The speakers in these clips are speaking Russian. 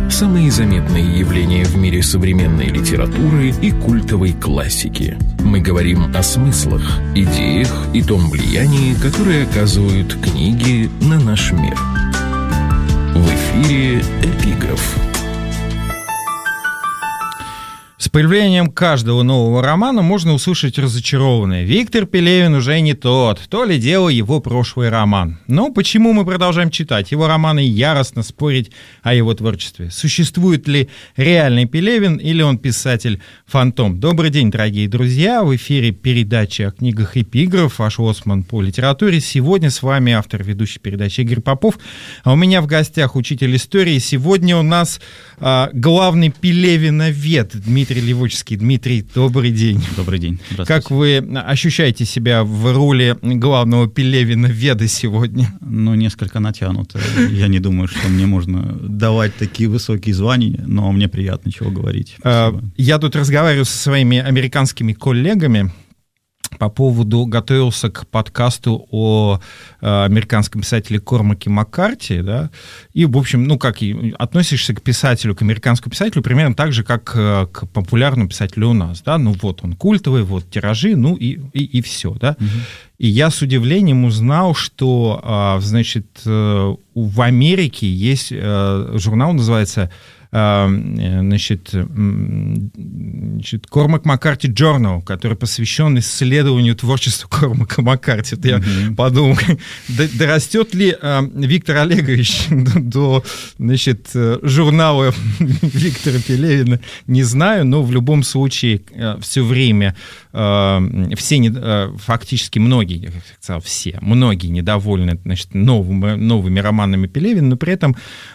Самые заметные явления в мире современной литературы и культовой классики. Мы говорим о смыслах, идеях и том влиянии, которое оказывают книги на наш мир. В эфире «Эпиграф». С появлением каждого нового романа можно услышать разочарованное: Виктор Пелевин уже не тот, то ли дело его прошлый роман. Но почему мы продолжаем читать его романы и яростно спорить о его творчестве? Существует ли реальный Пелевин или он писатель-фантом? Добрый день, дорогие друзья! В эфире передача о книгах «Эпиграф», ваш лоцман по литературе. Сегодня с вами автор ведущей передачи Игорь Попов, а у меня в гостях учитель истории. Сегодня у нас главный пелевиновед Дмитрий Левочский. Дмитрий, добрый день. Добрый день. Как вы ощущаете себя в роли главного пелевиноведа сегодня? Ну, несколько натянуто. Я не думаю, что мне можно давать такие высокие звания, но мне приятно чего говорить. Спасибо. Я тут разговариваю со своими американскими коллегами по поводу, готовился к подкасту о американском писателе Кормаке Маккарти, да, и, в общем, ну, как и относишься к писателю, к американскому писателю, примерно так же, как к популярному писателю у нас, да, ну, вот он культовый, вот тиражи, ну, и все, да. И я с удивлением узнал, что, значит, в Америке есть журнал, называется значит, Кормак Маккарти Journal, который посвящен исследованию творчества Кормака Маккарти. Я подумал, дорастет ли Виктор Олегович до, значит, журнала Виктора Пелевина, не знаю, но в любом случае все время фактически многие, я сказал, многие недовольны, значит, новыми романами Пелевина, но при этом,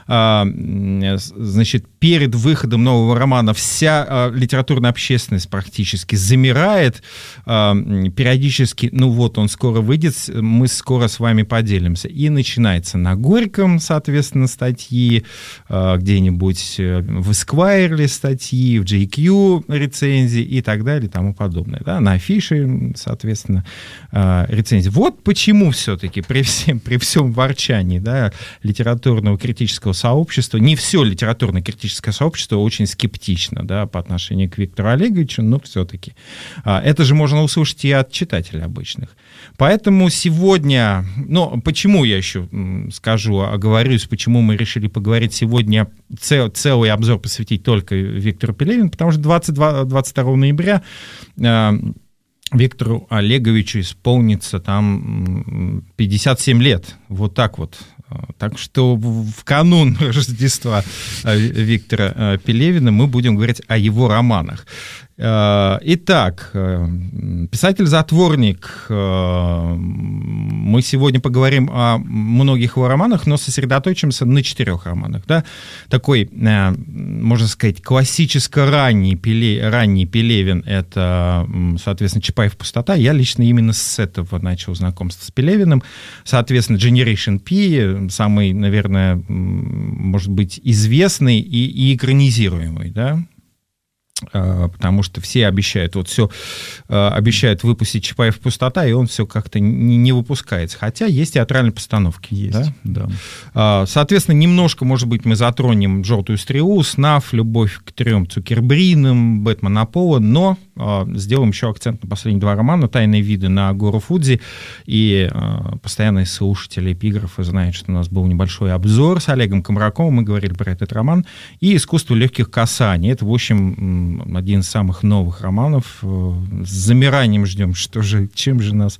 значит, перед выходом нового романа вся литературная общественность практически замирает, периодически, ну вот он скоро выйдет, мы скоро с вами поделимся. И начинается на Горьком, соответственно, статьи, где-нибудь в Esquire статьи, в JQ рецензии и так далее и тому подобное. Да? На афише, соответственно, рецензии. Вот почему все-таки при всем ворчании, да, литературного критического сообщества, не все литературно-критическое сообщество очень скептично, да, по отношению к Виктору Олеговичу, но все-таки. Это же можно услышать и от читателей обычных. Поэтому сегодня, ну, почему я еще скажу, оговорюсь, почему мы решили поговорить сегодня, целый обзор посвятить только Виктору Пелевину, потому что 22 ноября Виктору Олеговичу исполнится там 57 лет, вот так вот. Так что в канун Рождества Виктора Пелевина мы будем говорить о его романах. Итак, «Писатель-затворник». Мы сегодня поговорим о многих его романах, но сосредоточимся на 4 романах. Да? Такой, можно сказать, классическо-ранний Пелевин — это, соответственно, «Чапаев. Пустота». Я лично именно с этого начал знакомство с Пелевиным. Соответственно, «Generation P» — самый, наверное, может быть, известный и экранизируемый, да? Потому что все обещают, обещают выпустить «Чапаев. Пустота», и он все как-то не выпускается. Хотя есть театральные постановки. Есть, да. Соответственно, немножко, может быть, мы затронем «Желтую стрелу», «Снаф», «Любовь к 3 Цукербринам», «Бэтмена Пола», но сделаем еще акцент на последние 2 романа: «Тайные виды» на Гору Фудзи. И постоянные слушатели «Эпиграфа» знают, что у нас был небольшой обзор с Олегом Комраковым, мы говорили про этот роман. И «Искусство легких касаний». Это, в общем, один из самых новых романов. С замиранием ждем, чем же нас,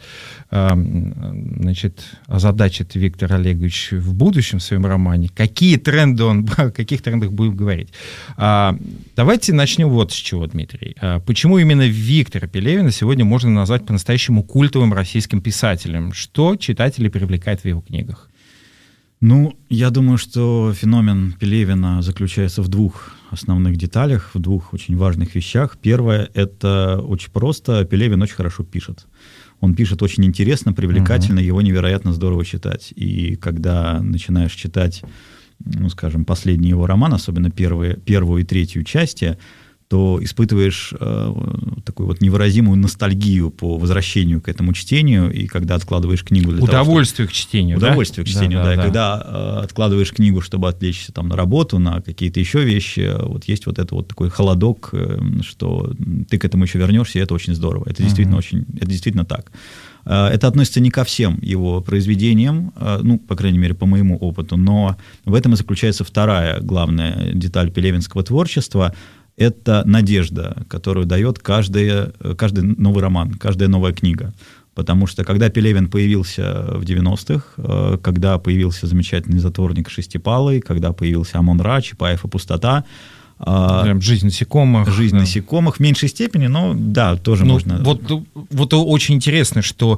значит, озадачит Виктор Олегович в будущем в своем романе. Какие тренды о каких трендах будем говорить? Давайте начнем вот с чего, Дмитрий. Почему именно Виктора Пелевина сегодня можно назвать по-настоящему культовым российским писателем? Что читателей привлекает в его книгах? Ну, я думаю, что феномен Пелевина заключается в 2 основных деталях, в 2 очень важных вещах. Первое — это очень просто. Пелевин очень хорошо пишет. Он пишет очень интересно, привлекательно, его невероятно здорово читать. И когда начинаешь читать, ну, скажем, последний его роман, особенно первую и 3 части, то испытываешь такую вот невыразимую ностальгию по возвращению к этому чтению, и когда откладываешь книгу для удовольствие к чтению, удовольствие к чтению, да. И когда откладываешь книгу, чтобы отвлечься там на работу, на какие-то еще вещи, вот есть вот это вот такой холодок, что ты к этому еще вернешься, и это очень здорово. Это действительно это действительно так. Это относится не ко всем его произведениям, ну, по крайней мере, по моему опыту, но в этом и заключается вторая главная деталь пелевинского творчества – это надежда, которую дает каждый новый роман, каждая новая книга. Потому что когда Пелевин появился в 90-х, когда появился замечательный затворник Шестипалый, когда появился Амон-Ra, Чапаев и пустота, «Жизнь насекомых». «Жизнь насекомых» в меньшей степени, но да, тоже можно. Вот очень интересно, что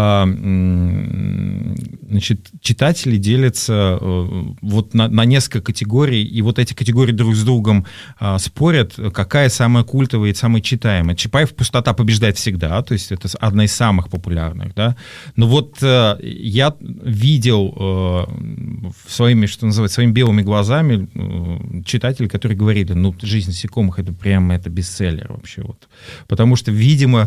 значит, читатели делятся вот на несколько категорий, и вот эти категории друг с другом спорят, какая самая культовая и самая читаемая. Чапаев «Пустота» побеждает всегда, то есть это одна из самых популярных, да. Но вот я видел своими, что называется, своими белыми глазами читателей, которые говорили, ну, «Жизнь насекомых» — это прямо это бестселлер вообще. Вот. Потому что, видимо,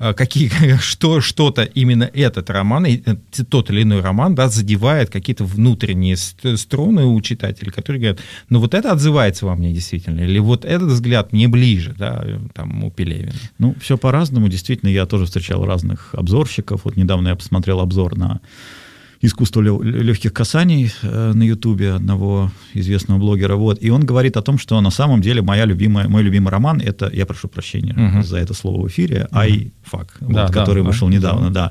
что-то именно этот роман, тот или иной роман, да, задевает какие-то внутренние струны у читателей, которые говорят, ну, вот это отзывается во мне действительно, или вот этот взгляд мне ближе, да, там, у Пелевина. Ну, все по-разному. Действительно, я тоже встречал разных обзорщиков. Вот недавно я посмотрел обзор на «Искусство легких касаний» на Ютубе одного известного блогера, вот, и он говорит о том, что на самом деле мой любимый роман, это, я прошу прощения за это слово в эфире, «Айфак», который вышел недавно, да.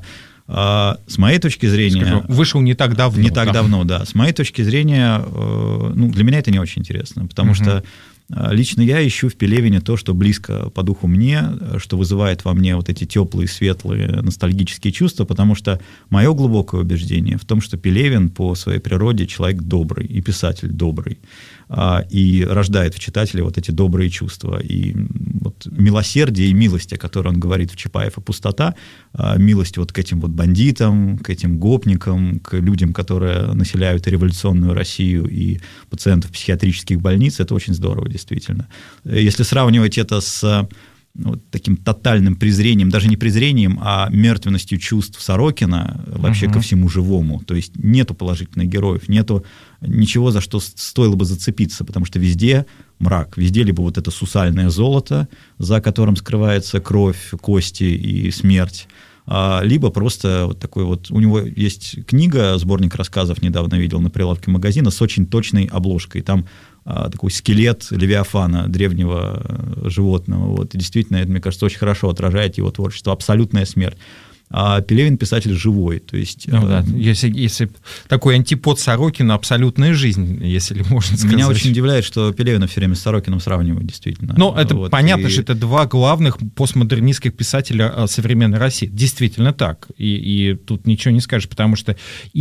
С моей точки зрения... Скажу, вышел не так давно. Не так давно, да. С моей точки зрения, ну, для меня это не очень интересно, потому что лично я ищу в Пелевине то, что близко по духу мне, что вызывает во мне вот эти теплые, светлые, ностальгические чувства, потому что мое глубокое убеждение в том, что Пелевин по своей природе человек добрый и писатель добрый, и рождает в читателе вот эти добрые чувства. И вот милосердие и милость, о которой он говорит в «Чапаев и пустота», милость вот к этим вот бандитам, к этим гопникам, к людям, которые населяют революционную Россию и пациентов психиатрических больниц, это очень здорово, действительно. Если сравнивать это с вот таким тотальным презрением, даже не презрением, а мертвенностью чувств Сорокина вообще ко всему живому. То есть нету положительных героев, нету ничего, за что стоило бы зацепиться, потому что везде мрак, везде либо вот это сусальное золото, за которым скрывается кровь, кости и смерть, либо просто вот такой вот... У него есть книга, сборник рассказов, недавно видел на прилавке магазина, с очень точной обложкой. Там такой скелет Левиафана, древнего животного. Вот. И действительно, это, мне кажется, очень хорошо отражает его творчество. Абсолютная смерть. А Пелевин писатель живой. То есть, да. Если такой антипод Сорокина, абсолютная жизнь, если можно сказать. Меня очень удивляет, что Пелевина все время с Сорокиным сравнивают, действительно. Ну, это вот, понятно, что это два главных постмодернистских писателя современной России. Действительно так. И тут ничего не скажешь, потому что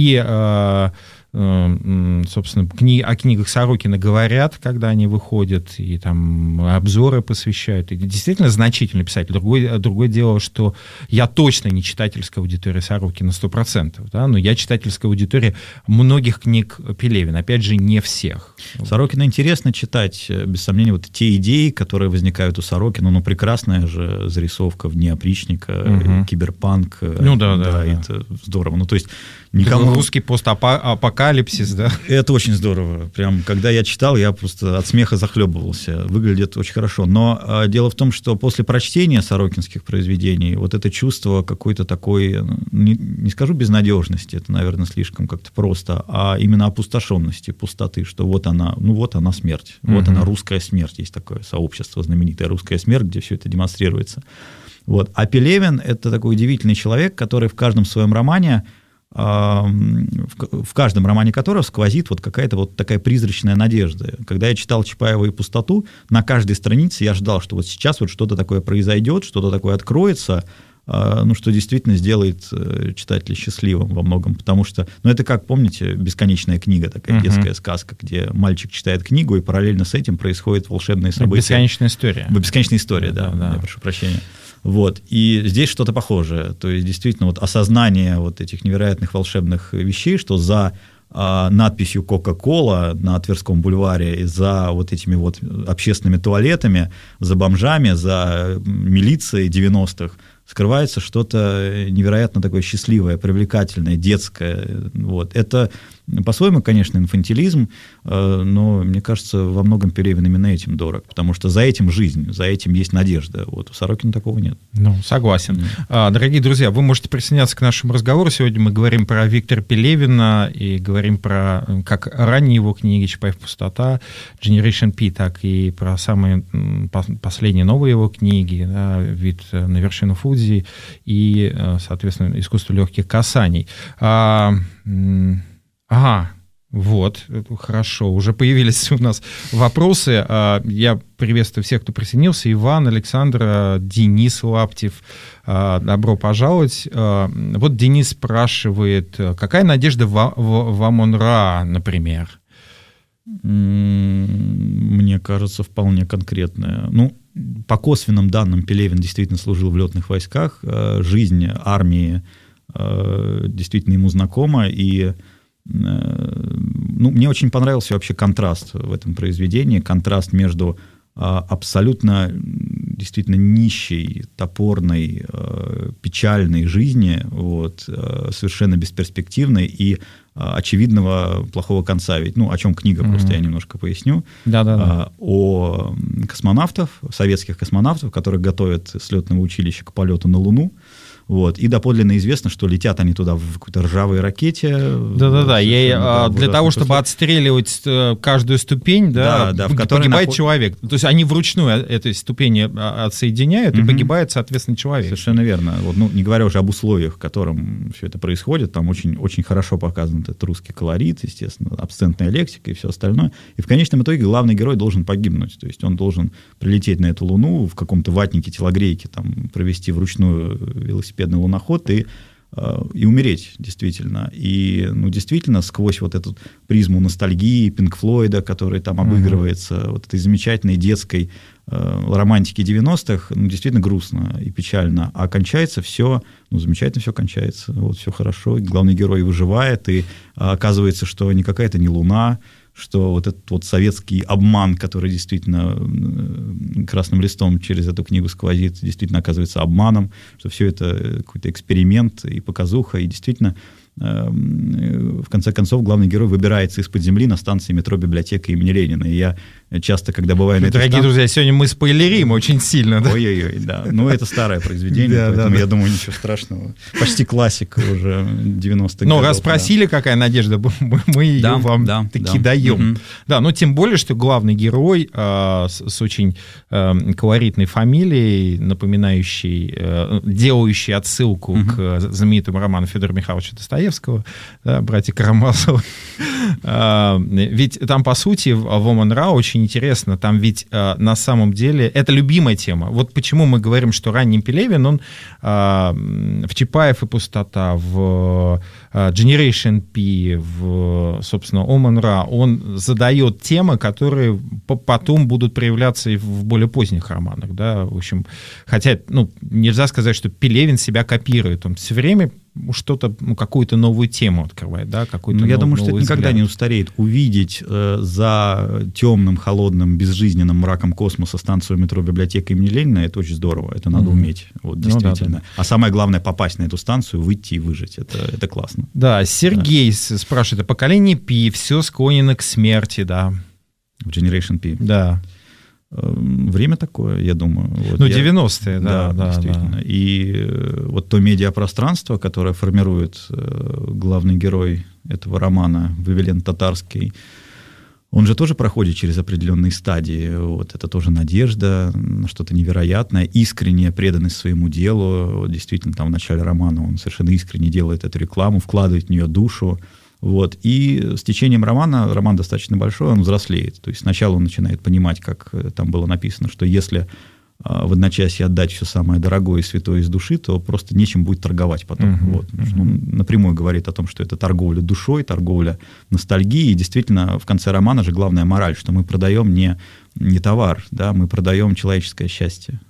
собственно, о книгах Сорокина говорят, когда они выходят, и там обзоры посвящают. И действительно значительный писатель. Другое дело, что я точно не читательская аудитория Сорокина 100%, да, но я читательская аудитория многих книг Пелевина. Опять же, не всех. Сорокина интересно читать, без сомнения, вот те идеи, которые возникают у Сорокина. Ну, прекрасная же зарисовка в «Дни опричника», киберпанк. Ну, да. Это здорово. Ну, то есть никому... Русский постапокалипсис, да? Это очень здорово. Прям, когда я читал, я просто от смеха захлебывался. Выглядит очень хорошо. Но дело в том, что после прочтения сорокинских произведений вот это чувство какой-то такой, не скажу безнадежности, это, наверное, слишком как-то просто, а именно опустошенности, пустоты, что вот она смерть. Вот она, русская смерть. Есть такое сообщество, знаменитая «Русская смерть», где все это демонстрируется. Вот. А Пелевин — это такой удивительный человек, который в каждом своем романе, в каждом романе которого сквозит вот какая-то вот такая призрачная надежда. Когда я читал Чапаева и «Пустоту», на каждой странице я ждал, что вот сейчас вот что-то такое произойдет, что-то такое откроется, ну, что действительно сделает читателя счастливым во многом, потому что, ну, это как, помните, «Бесконечная книга», такая детская сказка, где мальчик читает книгу, и параллельно с этим происходят волшебные события. «Бесконечная история». «Бесконечная история», да, я прошу прощения. Вот. И здесь что-то похожее. То есть, действительно, вот осознание вот этих невероятных волшебных вещей, что за надписью «Кока-кола» на Тверском бульваре, за вот этими вот общественными туалетами, за бомжами, за милицией 90-х скрывается что-то невероятно такое счастливое, привлекательное, детское. Вот. Это по-своему, конечно, инфантилизм, но, мне кажется, во многом Пелевин именно этим дорог, потому что за этим жизнь, за этим есть надежда. Вот у Сорокина такого нет. Ну, согласен. Дорогие друзья, вы можете присоединяться к нашему разговору. Сегодня мы говорим про Виктора Пелевина и говорим про как ранние его книги «Чапаев. Пустота», «Generation P», так и про самые последние новые его книги, да, «Вид на вершину Фудзи» и, соответственно, «Искусство легких касаний». Ага, вот, хорошо, уже появились у нас вопросы. Я приветствую всех, кто присоединился. Иван, Александр, Денис Лаптев, добро пожаловать. Вот Денис спрашивает, какая надежда в Амон-Ra, например? Мне кажется, вполне конкретная. Ну, по косвенным данным, Пелевин действительно служил в летных войсках. Жизнь армии действительно ему знакома, и мне очень понравился вообще контраст в этом произведении, контраст между абсолютно действительно нищей, топорной, печальной жизни, вот, совершенно бесперспективной и очевидного плохого конца. Ведь, о чем книга, просто я немножко поясню. Да. О космонавтов, советских космонавтов, которых готовят с летного училища к полету на Луну. Вот. И доподлинно известно, что летят они туда в какой-то ржавой ракете. Да. Для того, чтобы отстреливать каждую ступень, в которой погибает человек. То есть они вручную этой ступени отсоединяют, и погибает, соответственно, человек. Совершенно верно. Вот, не говоря уже об условиях, в котором все это происходит, там очень, очень хорошо показан этот русский колорит, естественно, абсцентная лексика и все остальное. И в конечном итоге главный герой должен погибнуть. То есть он должен прилететь на эту Луну, в каком-то ватнике, телогрейке, там, провести вручную велосипедный луноход и умереть, действительно. И, действительно, сквозь вот эту призму ностальгии Пинк Флойда, который там обыгрывается, вот этой замечательной детской романтики 90-х, действительно грустно и печально. А кончается все, замечательно все кончается. Вот все хорошо, и главный герой выживает, и оказывается, что никакая это не Луна, что вот этот вот советский обман, который действительно красным листом через эту книгу сквозит, действительно оказывается обманом, что все это какой-то эксперимент и показуха, и действительно в конце концов главный герой выбирается из-под земли на станции метро «Библиотека» имени Ленина. И я часто, когда бываю на этой станции... Дорогие друзья, сегодня мы спойлерим очень сильно. Да? Ой-ой-ой, да. Это старое произведение, поэтому я думаю, ничего страшного. Почти классика уже 90-х годов. Но раз спросили, какая надежда, мы ее вам таки даем. Да, тем более, что главный герой с очень колоритной фамилией, напоминающей, делающей отсылку к знаменитому роману Федора Михайловича Достоевского, братья Карамазовы. Ведь там, по сути, в Амон-Ra очень интересно, там ведь на самом деле это любимая тема. Вот почему мы говорим, что ранний Пелевин, он в «Чапаев и пустота», в Generation P, в, собственно, Амон-Ra, он задает темы, которые потом будут проявляться и в более поздних романах, да, в общем, хотя, нельзя сказать, что Пелевин себя копирует, он все время что-то, какую-то новую тему открывает, да, какой-то я думаю, что это взгляд. Никогда не устареет. Увидеть за темным, холодным, безжизненным мраком космоса станцию метро «Библиотека» имени Ленина, это очень здорово, это надо уметь, вот, действительно. Да. А самое главное, попасть на эту станцию, выйти и выжить, это классно. Да, Сергей спрашивает, поколение Пи, все склонено к смерти, да. В Generation P. Да. Время такое, я думаю. 90-е, да, действительно. Да. И вот то медиапространство, которое формирует главный герой этого романа, Вавилен Татарский, он же тоже проходит через определенные стадии. Вот это тоже надежда на что-то невероятное, искренняя преданность своему делу. Вот действительно, там в начале романа он совершенно искренне делает эту рекламу, вкладывает в нее душу. Вот. И с течением романа, роман достаточно большой, он взрослеет. То есть сначала он начинает понимать, как там было написано, что если в одночасье отдать все самое дорогое и святое из души, то просто нечем будет торговать потом. Вот. Он напрямую говорит о том, что это торговля душой, торговля ностальгией. И действительно, в конце романа же главная мораль, что мы продаем не товар, да, мы продаем человеческое счастье.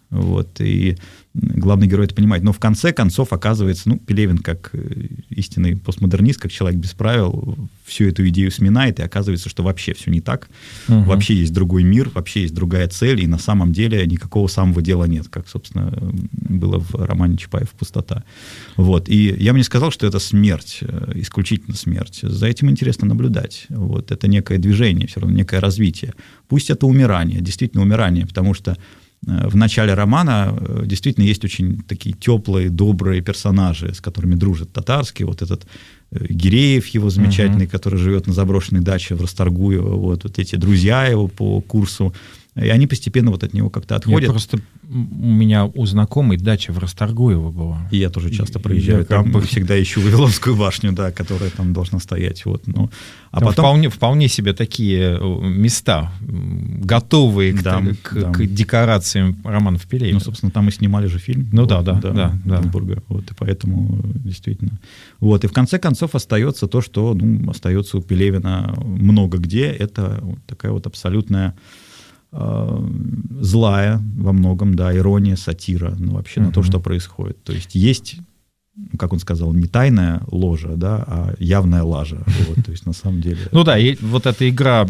Вот, и главный герой это понимает. Но в конце концов оказывается, Пелевин, как истинный постмодернист, как человек без правил, всю эту идею сминает, и оказывается, что вообще все не так. Вообще есть другой мир, вообще есть другая цель, и на самом деле никакого самого дела нет, как, собственно, было в романе Чапаев «Пустота». Вот. И я бы не сказал, что это смерть, исключительно смерть. За этим интересно наблюдать. Вот. Это некое движение, все равно некое развитие. Пусть это умирание, действительно умирание, потому что в начале романа действительно есть очень такие теплые, добрые персонажи, с которыми дружит Татарский. Вот этот Гиреев его замечательный, который живет на заброшенной даче в Расторгуево, вот эти друзья его по курсу. И они постепенно вот от него как-то отходят. У меня у знакомой дача в Расторгуево была. И я тоже часто проезжаю там, всегда ищу Вавилонскую башню, да, которая там должна стоять. Вот, а потом вполне себе такие места, готовые к декорациям романов Пелевина. Собственно, там и снимали же фильм. Да. Гинзбурга. Вот, и поэтому действительно. Вот, и в конце концов остается то, что остается у Пелевина много где. Это такая вот абсолютная злая во многом, да, ирония, сатира, вообще на то, что происходит. То есть, как он сказал, не тайная ложа, да, а явная лажа. Вот, то есть, на самом деле... И вот эта игра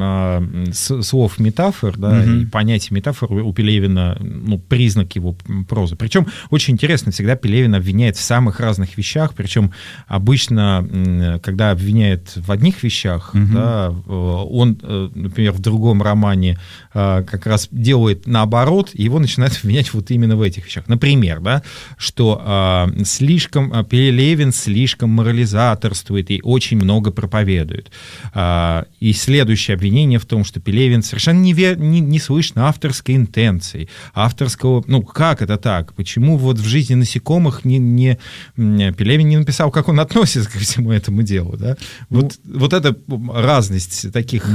слов метафор, да, и понятие метафор у Пелевина, признак его прозы. Причем очень интересно, всегда Пелевин обвиняет в самых разных вещах, причем обычно, когда обвиняет в одних вещах, да, он, например, в другом романе как раз делает наоборот, и его начинают обвинять вот именно в этих вещах. Например, да, что Пелевин слишком морализаторствует и очень много проповедует. И следующее обвинение в том, что Пелевин совершенно не слышно авторской интенции, авторского... как это так? Почему вот в жизни насекомых Пелевин не написал, как он относится ко всему этому делу? Да? Вот эта разность таких,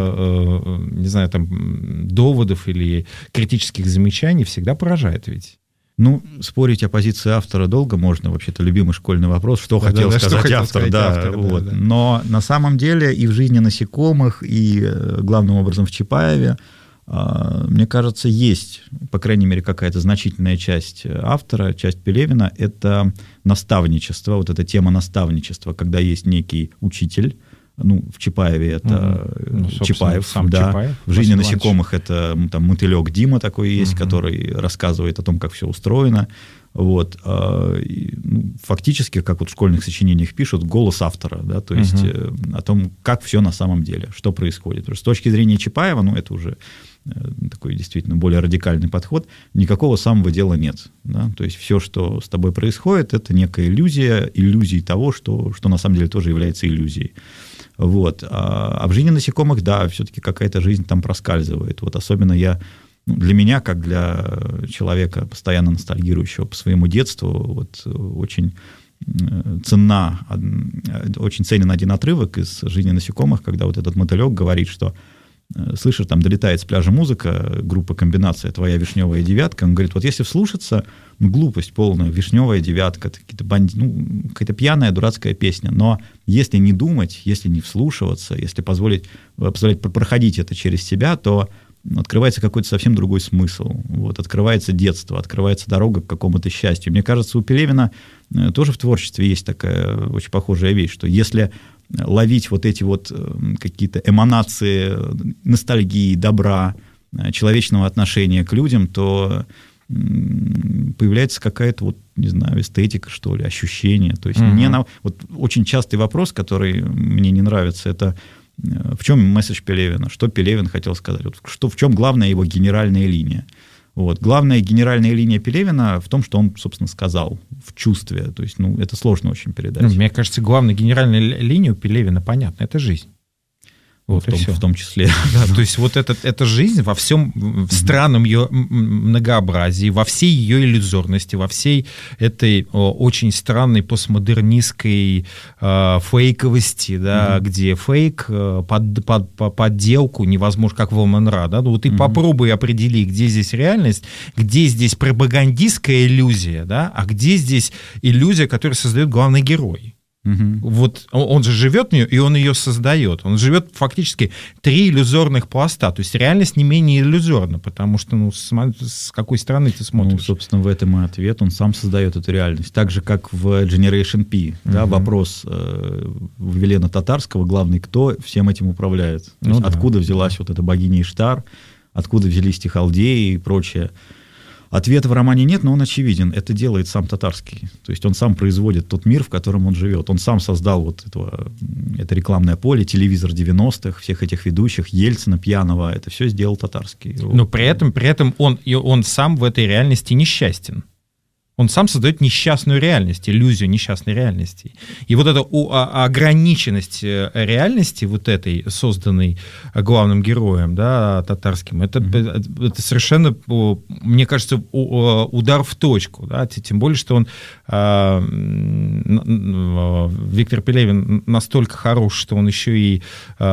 не знаю, там, доводов или критических замечаний всегда поражает ведь. Спорить о позиции автора долго можно, вообще-то любимый школьный вопрос, что хотел сказать автор. Но на самом деле и в жизни насекомых, и главным образом в Чапаеве, мне кажется, есть, по крайней мере, какая-то значительная часть автора, часть Пелевина, это наставничество, вот эта тема наставничества, когда есть некий учитель. В Чапаеве это Чапаев, сам да. Чапаев. В жизни насекомых это там мотылек Дима такой есть, который рассказывает о том, как все устроено. Вот. Фактически, как вот в школьных сочинениях пишут, голос автора, да, то есть о том, как все на самом деле, что происходит. Потому что с точки зрения Чапаева, это уже такой действительно более радикальный подход, никакого самого дела нет. Да? То есть все, что с тобой происходит, это некая иллюзия того, что на самом деле тоже является иллюзией. Вот. А в жизни насекомых, да, все-таки какая-то жизнь там проскальзывает. Вот особенно для меня, как для человека, постоянно ностальгирующего по своему детству, вот очень ценен один отрывок из «Жизни насекомых», когда вот этот мотылек говорит, что слышишь, там долетает с пляжа музыка, группа «Комбинация», «Твоя вишневая девятка». Он говорит, вот если вслушаться, глупость полная, вишневая девятка, какая-то пьяная дурацкая песня. Но если не думать, если не вслушиваться, если позволить проходить это через себя, то открывается какой-то совсем другой смысл. Вот, открывается детство, открывается дорога к какому-то счастью. Мне кажется, у Пелевина тоже в творчестве есть такая очень похожая вещь, что если ловить вот эти вот какие-то эманации ностальгии, добра, человечного отношения к людям, то появляется какая-то, вот, не знаю, эстетика, что ли, ощущение. То есть вот очень частый вопрос, который мне не нравится, это в чем месседж Пелевина, что Пелевин хотел сказать, вот, в чем главная его генеральная линия. Вот. Главная генеральная линия Пелевина в том, что он, собственно, сказал, в чувстве. То есть, это сложно очень передать. Мне кажется, главная генеральная линия у Пелевина понятна, это жизнь. Вот в том числе. Да, то есть вот эта жизнь во всем, в странном ее многообразии, во всей ее иллюзорности, во всей этой очень странной постмодернистской фейковости, да, где фейк, подделку невозможно, как в ОМНРА, да, ты попробуй определи, где здесь реальность, где здесь пропагандистская иллюзия, да, а где здесь иллюзия, которую создает главный герой. Вот он же живет в нее, и он ее создает. Он живет фактически 3 иллюзорных пласта. То есть реальность не менее иллюзорна, потому что с какой стороны ты смотришь. Ну, собственно, в этом и ответ. Он сам создает эту реальность. Так же, как в Generation P. Да, вопрос Велена Татарского, главный, кто всем этим управляет. То есть откуда взялась вот эта богиня Иштар, откуда взялись те халдеи и прочее. Ответа в романе нет, но он очевиден. Это делает сам Татарский. То есть он сам производит тот мир, в котором он живет. Он сам создал вот это рекламное поле, телевизор 90-х, всех этих ведущих, Ельцина, пьяного. Это все сделал Татарский. Но при этом он сам в этой реальности несчастен. Он сам создает несчастную реальность, иллюзию несчастной реальности. И вот эта ограниченность реальности, вот этой, созданной главным героем, да, Татарским, это совершенно, мне кажется, удар в точку. Да? Тем более, что он, Виктор Пелевин настолько хорош, что он еще и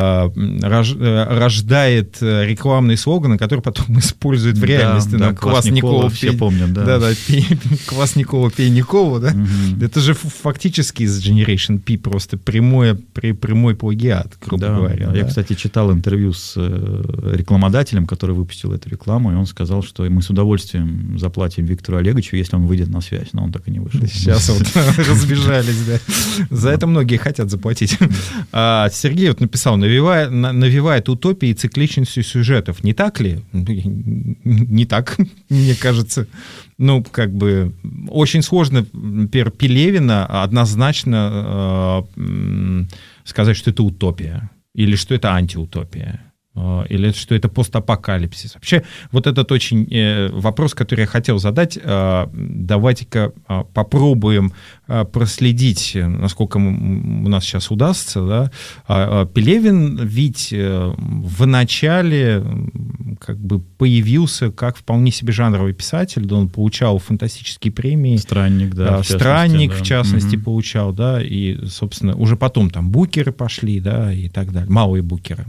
рождает рекламные слоганы, которые потом использует в реальности. Да, Квас Никола, все помнят. Да, Квас Никола, пей Николу, да? Это же фактически из Generation P просто прямой плагиат, грубо говоря. Я, кстати, читал интервью с рекламодателем, который выпустил эту рекламу, и он сказал, что мы с удовольствием заплатим Виктору Олеговичу, если он выйдет на связь, но он так и не вышел. Сейчас вот разбежались, да. За это многие хотят заплатить. Сергей вот написал, навевает утопии и цикличностью сюжетов. Не так ли? Не так, мне кажется. Ну, как бы, очень сложно, например, Пелевина однозначно сказать, что это утопия, или что это антиутопия, или что это постапокалипсис. Вообще, вот этот очень вопрос, который я хотел задать, давайте-ка попробуем проследить, насколько у нас сейчас удастся. Да? Пелевин ведь в начале как бы появился как вполне себе жанровый писатель, да, он получал фантастические премии. «Странник», да. «Странник», в частности, получал, да, и, собственно, уже потом там букеры пошли, да, и так далее, малые букеры.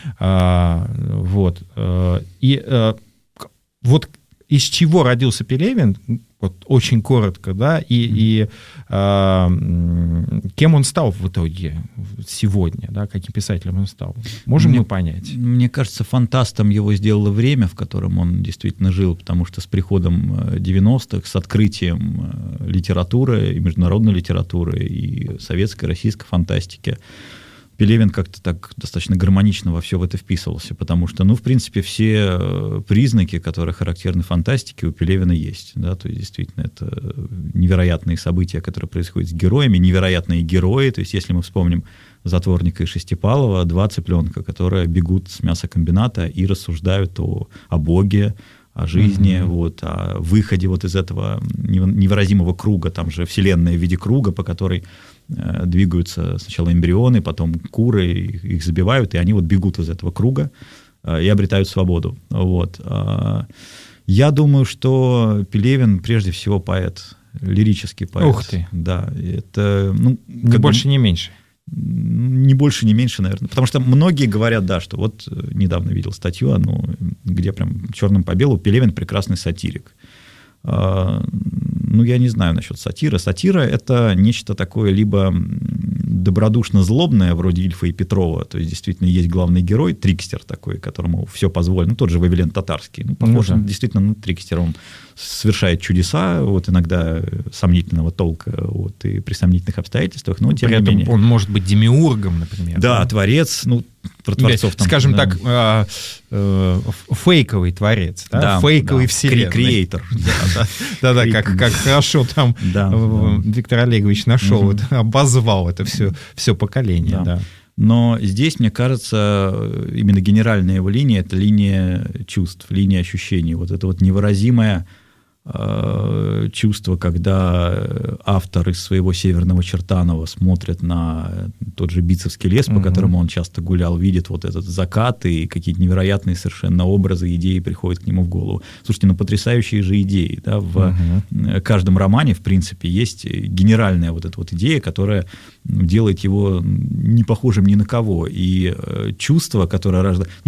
Вот. И вот из чего родился Пелевин, вот очень коротко, да, и кем он стал в итоге сегодня, да, каким писателем он стал? Можем мы понять? Мне кажется, фантастом его сделало время, в котором он действительно жил, потому что с приходом 90-х, с открытием литературы, и международной литературы, и советской, российской фантастики, Пелевин как-то так достаточно гармонично во все в это вписывался, потому что, ну, в принципе, все признаки, которые характерны фантастике, у Пелевина есть. Да? То есть, действительно, это невероятные события, которые происходят с героями, невероятные герои. То есть, если мы вспомним Затворника и Шестипалова, 2 цыпленка, которые бегут с мясокомбината и рассуждают о Боге, о жизни, вот, о выходе вот из этого невыразимого круга, там же вселенная в виде круга, по которой двигаются сначала эмбрионы, потом куры, их забивают, и они вот бегут из этого круга и обретают свободу. Вот. Я думаю, что Пелевин прежде всего поэт, лирический поэт. Ух ты! Да, это... Ну, ни больше, ни меньше. Не больше, не меньше, наверное. Потому что многие говорят, да, что вот недавно видел статью одну, где прям черным по белому Пелевин прекрасный сатирик. Ну, я не знаю насчет сатиры. Сатира — это нечто такое либо добродушно-злобное, вроде Ильфа и Петрова, то есть действительно есть главный герой, трикстер такой, которому все позволено, ну, тот же Вавилен Татарский, ну, похож, действительно, трикстер, он совершает чудеса, вот, иногда сомнительного толка, вот, и при сомнительных обстоятельствах, но тем не менее. Он может быть демиургом, например. Да, творец, ну, про творцов там... Скажем так, фейковый творец, да? Фейковый вселенной. Креатор. Да-да, как хорошо там Виктор Олегович нашел, обозвал это все поколение. Да. Но здесь, мне кажется, именно генеральная его линия — это линия чувств, линия ощущений. Вот это вот невыразимое чувство, когда автор из своего Северного Чертанова смотрит на тот же Битцевский лес, по которому он часто гулял, видит вот этот закат, и какие-то невероятные совершенно образы, идеи приходят к нему в голову. Слушайте, ну потрясающие же идеи. Да? В каждом романе, в принципе, есть генеральная вот эта вот идея, которая делает его не похожим ни на кого. И чувство, которое рождает... Ну,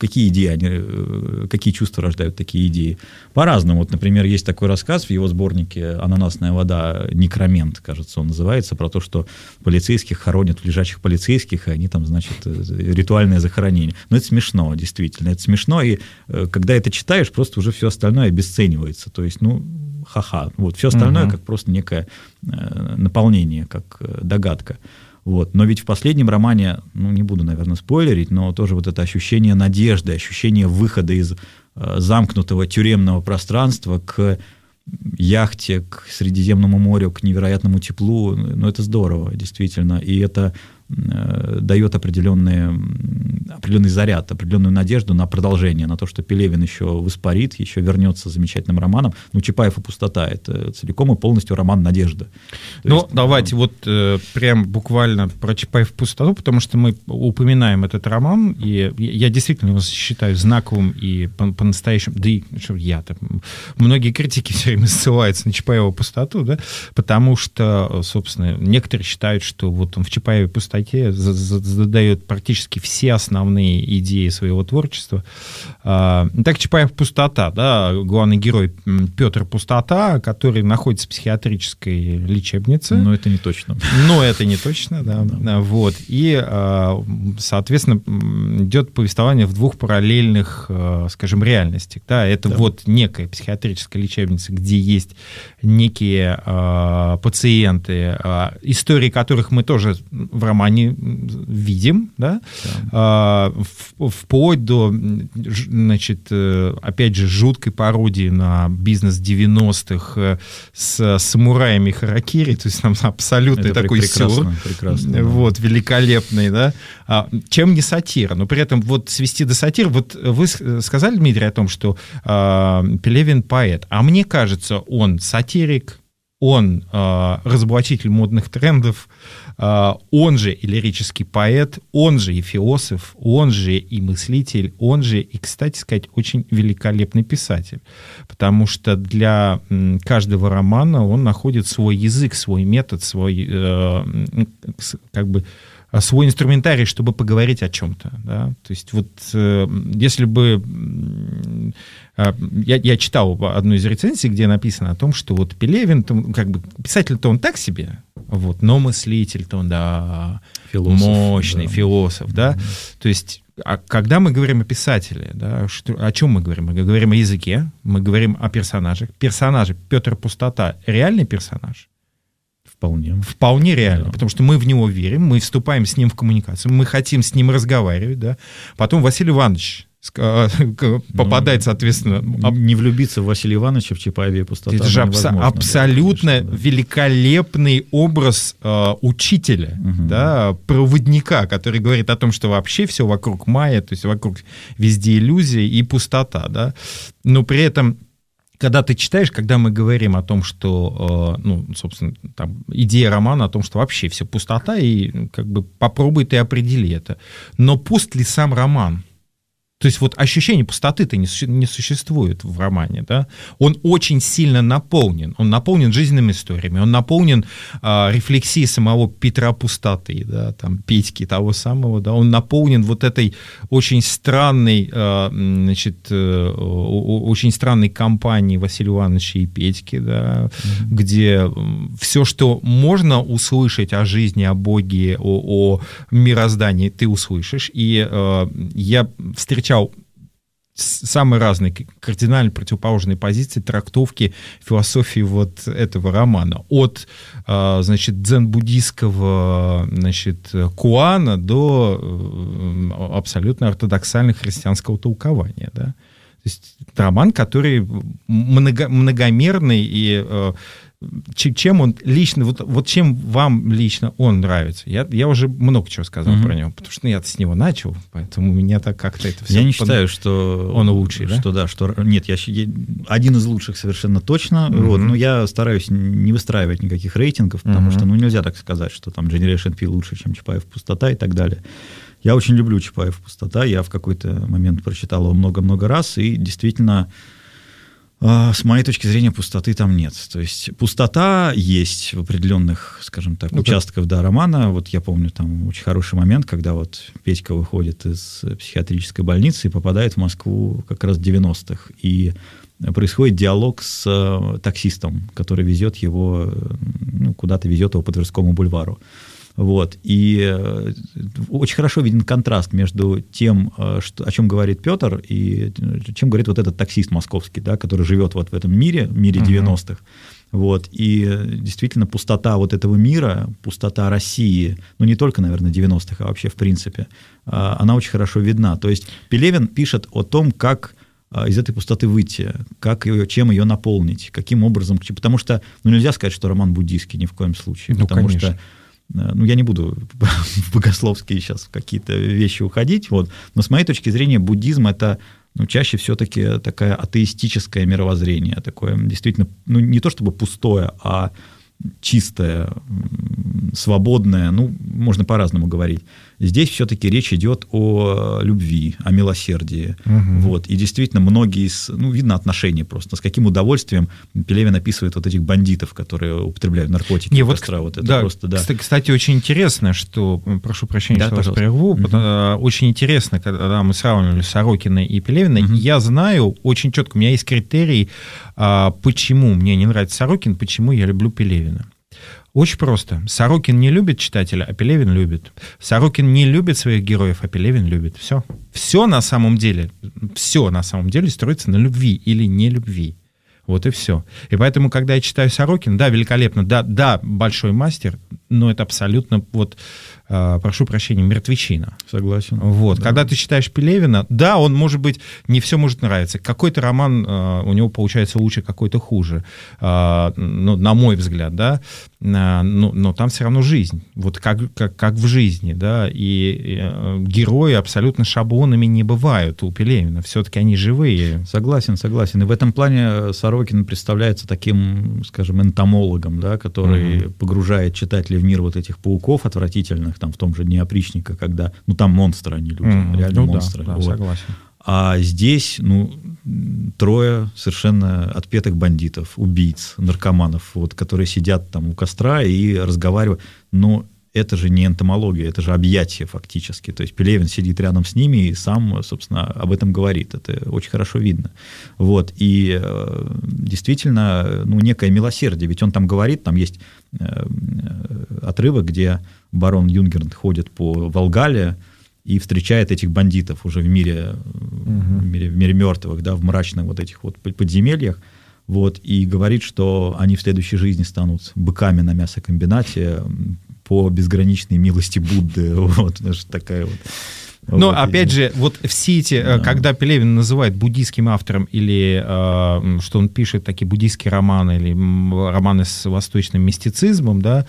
какие идеи, какие чувства рождают такие идеи? По-разному. Вот, например, есть такой рассказ в его сборнике «Ананасная вода», «Некромент», кажется, он называется, про то, что полицейских хоронят в лежачих полицейских, и они там, значит, ритуальное захоронение. Но это смешно, действительно. Это смешно, и когда это читаешь, просто уже все остальное обесценивается. То есть, ха-ха. Вот, все остальное как просто некое наполнение, как догадка. Вот. Но ведь в последнем романе, не буду, наверное, спойлерить, но тоже вот это ощущение надежды, ощущение выхода из замкнутого тюремного пространства к яхте, к Средиземному морю, к невероятному теплу, это здорово, действительно, и это дает определенный заряд, определенную надежду на продолжение, на то, что Пелевин еще воспарит, еще вернется с замечательным романом. «Чапаев и пустота» — это целиком и полностью роман «Надежда». Давайте прям буквально про «Чапаев и пустоту», потому что мы упоминаем этот роман, и я действительно его считаю знаковым и по-настоящему, да и многие критики все время ссылаются на «Чапаева и пустоту», да, потому что, собственно, некоторые считают, что вот он в «Чапаеве и пустоте» задает практически все основные идеи своего творчества. Так, «Чапаев пустота», да, главный герой Петр Пустота, который находится в психиатрической лечебнице. Но это не точно. Да. Вот. И, соответственно, идет повествование в двух параллельных, скажем, реальностях. Да, это вот некая психиатрическая лечебница, где есть некие пациенты, истории которых мы тоже в романе видим, да? Вплоть до, значит, опять же, жуткой пародии на бизнес 90-х с самураями харакири, то есть там абсолютный такой сюр, вот, великолепный, да? Чем не сатира, но при этом вот свести до сатиры, вот вы сказали, Дмитрий, о том, что Пелевин поэт, а мне кажется, он сатирик, он разоблачитель модных трендов, он же и лирический поэт, он же и философ, он же и мыслитель, он же и, кстати сказать, очень великолепный писатель. Потому что для каждого романа он находит свой язык, свой метод, свой свой инструментарий, чтобы поговорить о чем-то. Да? То есть вот если бы... Я читал одну из рецензий, где написано о том, что вот Пелевин, писатель-то он так себе, вот, но мыслитель-то он, философ, мощный, да. Философ, да. То есть, когда мы говорим о писателе, да, о чем мы говорим? Мы говорим о языке, мы говорим о персонажах. Персонажи Петр Пустота — реальный персонаж? Вполне реально, да. Потому что мы в него верим, мы вступаем с ним в коммуникацию, мы хотим с ним разговаривать, да. Потом Василий Иванович попадает, соответственно... Не влюбиться в Василия Ивановича в «Чапаеве и пустота» это же абсолютно великолепный образ учителя, да, проводника, который говорит о том, что вообще все вокруг майя, то есть вокруг везде иллюзия и пустота, да. Но при этом, когда ты читаешь, когда мы говорим о том, что, собственно, там, идея романа о том, что вообще все пустота, и попробуй ты определи это. Но пуст ли сам роман? То есть вот ощущение пустоты-то не существует в романе, да? Он очень сильно наполнен. Он наполнен жизненными историями, он наполнен рефлексией самого Петра Пустоты, да, там, Петьки того самого, да? Он наполнен вот этой очень странной, очень странной компанией Василия Ивановича и Петьки, да, где все, что можно услышать о жизни, о Боге, о мироздании, ты услышишь. И я встречал самые разные кардинально противоположные позиции, трактовки философии вот этого романа. От, дзен-буддийского, куана до абсолютно ортодоксального христианского толкования. Да? То есть это роман, который многомерный и... Чем он лично, вот чем вам лично он нравится? Я уже много чего сказал про него, потому что я с него начал, поэтому у меня так как-то это все... Я не считаю, что он лучший, да? Нет, один из лучших совершенно точно, но я стараюсь не выстраивать никаких рейтингов, потому что нельзя так сказать, что там Generation P лучше, чем Чапаев «Пустота» и так далее. Я очень люблю Чапаев «Пустота», я в какой-то момент прочитал его много-много раз, и действительно... С моей точки зрения, пустоты там нет. То есть пустота есть в определенных, скажем так, участках романа. Вот я помню там очень хороший момент, когда вот Петька выходит из психиатрической больницы и попадает в Москву как раз в 90-х. И происходит диалог с таксистом, который везет его, куда-то везет его по Тверскому бульвару. Вот. И очень хорошо виден контраст между тем, о чем говорит Петр, и чем говорит вот этот таксист московский, да, который живет вот в этом мире 90-х. Вот. И действительно пустота вот этого мира, пустота России, не только, наверное, 90-х, а вообще в принципе, она очень хорошо видна. То есть Пелевин пишет о том, как из этой пустоты выйти, чем ее наполнить, каким образом. Потому что нельзя сказать, что роман буддийский ни в коем случае. Потому конечно. Что я не буду в богословские сейчас какие-то вещи уходить, но с моей точки зрения буддизм — это чаще все-таки такое атеистическое мировоззрение, такое действительно, не то чтобы пустое, а чистое, свободное, можно по-разному говорить. Здесь все-таки речь идет о любви, о милосердии. Вот. И действительно многие видно отношения просто. С каким удовольствием Пелевин описывает вот этих бандитов, которые употребляют наркотики. Кстати, очень интересно, что, прошу прощения, что вас прерву, очень интересно, когда мы сравнивали Сорокина и Пелевина, я знаю очень четко, у меня есть критерий, почему мне не нравится Сорокин, почему я люблю Пелевина. Очень просто. Сорокин не любит читателя, а Пелевин любит. Сорокин не любит своих героев, а Пелевин любит. Все. Все на самом деле строится на любви или нелюбви. Вот и все. И поэтому, когда я читаю Сорокина, да, великолепно, да, большой мастер, но это абсолютно, прошу прощения, мертвечина. Согласен. Вот. Да. Когда ты читаешь Пелевина, да, он, может быть, не все может нравиться. Какой-то роман у него получается лучше, какой-то хуже. На мой взгляд, да. Но там все равно жизнь. Вот как в жизни, да. И герои абсолютно шаблонами не бывают у Пелевина. Все-таки они живые. Согласен. И в этом плане Сорокин представляется таким, скажем, энтомологом, да, который погружает читателей в мир вот этих пауков отвратительных, там в том же «Дни опричника», когда, там монстры они люди, реально монстры. Да, согласен. А здесь, трое совершенно отпетых бандитов, убийц, наркоманов, которые сидят там у костра и разговаривают. Но это же не энтомология, это же объятие фактически. То есть Пелевин сидит рядом с ними и сам, собственно, об этом говорит. Это очень хорошо видно. Вот. И действительно, некое милосердие. Ведь он там говорит, там есть отрывок, где барон Юнгерн ходит по Волгале и встречает этих бандитов уже в мире мертвых, да, в мрачных вот этих подземельях. И говорит, что они в следующей жизни станут быками на мясокомбинате по безграничной милости Будды. Такая вот. Но, опять же, все эти, когда Пелевин называет буддийским автором, или что он пишет такие буддийские романы, или романы с восточным мистицизмом, да,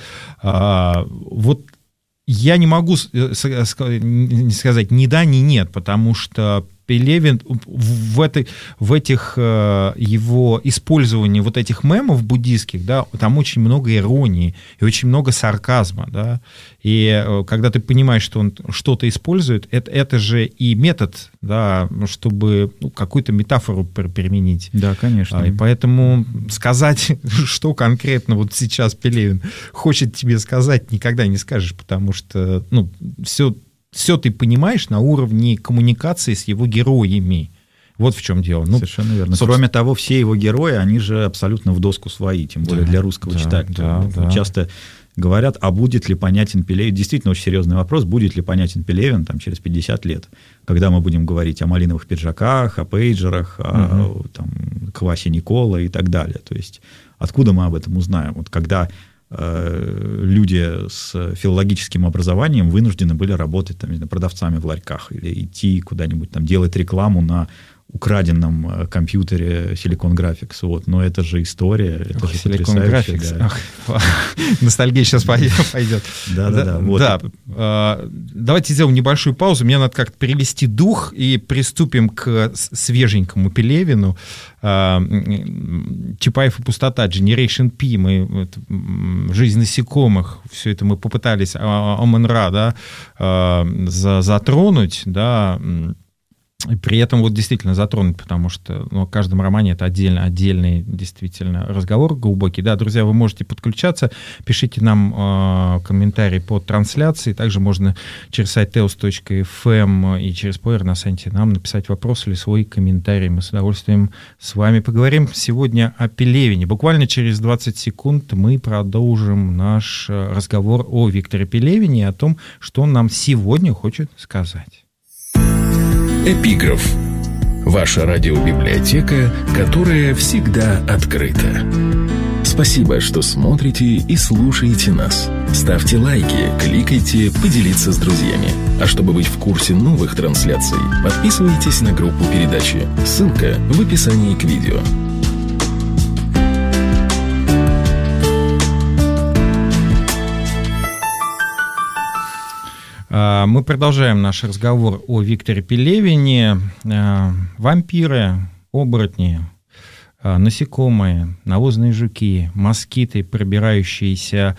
я не могу сказать ни да, ни нет, потому что Пелевин в этих его использовании вот этих мемов буддийских, да, там очень много иронии и очень много сарказма, да, и когда ты понимаешь, что он что-то использует, это же и метод, да, чтобы какую-то метафору применить. Да, конечно. И поэтому сказать, что конкретно вот сейчас Пелевин хочет тебе сказать, никогда не скажешь, потому что, все ты понимаешь на уровне коммуникации с его героями. Вот в чем дело. Совершенно верно. Кроме того, все его герои, они же абсолютно в доску свои, тем более для русского читателя. Часто говорят, а будет ли понятен Пелевин? Действительно, очень серьезный вопрос, будет ли понятен Пелевин через 50 лет, когда мы будем говорить о малиновых пиджаках, о пейджерах, о квасе Никола и так далее. То есть откуда мы об этом узнаем? Когда люди с филологическим образованием вынуждены были работать продавцами в ларьках или идти куда-нибудь делать рекламу на украденном компьютере Silicon Graphics. Но это же история, это же Silicon Graphics. Да. Ностальгия сейчас пойдет. Да. Давайте сделаем небольшую паузу. Мне надо как-то перевести дух и приступим к свеженькому Пелевину. Чапаев и пустота, Generation P, жизнь насекомых, все это мы попытались Амон-Ra, да, затронуть, да. И при этом вот действительно затронуть, потому что в каждом романе это отдельный действительно разговор глубокий. Да, друзья, вы можете подключаться, пишите нам комментарии под трансляцией, также можно через сайт teos.fm и через плеер на сайте нам написать вопрос или свой комментарий. Мы с удовольствием с вами поговорим сегодня о Пелевине. Буквально через 20 секунд мы продолжим наш разговор о Викторе Пелевине и о том, что он нам сегодня хочет сказать. Эпиграф. Ваша радиобиблиотека, которая всегда открыта. Спасибо, что смотрите и слушаете нас. Ставьте лайки, кликайте, поделиться с друзьями. А чтобы быть в курсе новых трансляций, подписывайтесь на группу передачи. Ссылка в описании к видео. Мы продолжаем наш разговор о Викторе Пелевине. Вампиры, оборотни, насекомые, навозные жуки, москиты, пробирающиеся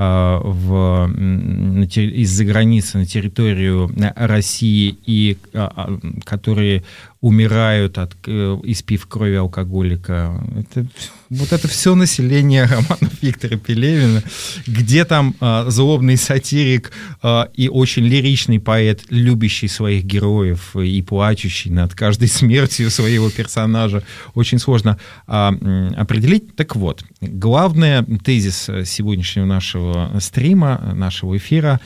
из-за границы на территорию России и которые умирают, испив крови алкоголика. Это все население романов Виктора Пелевина, где там злобный сатирик и очень лиричный поэт, любящий своих героев и плачущий над каждой смертью своего персонажа. Очень сложно определить. Так вот, главный тезис сегодняшнего нашего стрима, нашего эфира,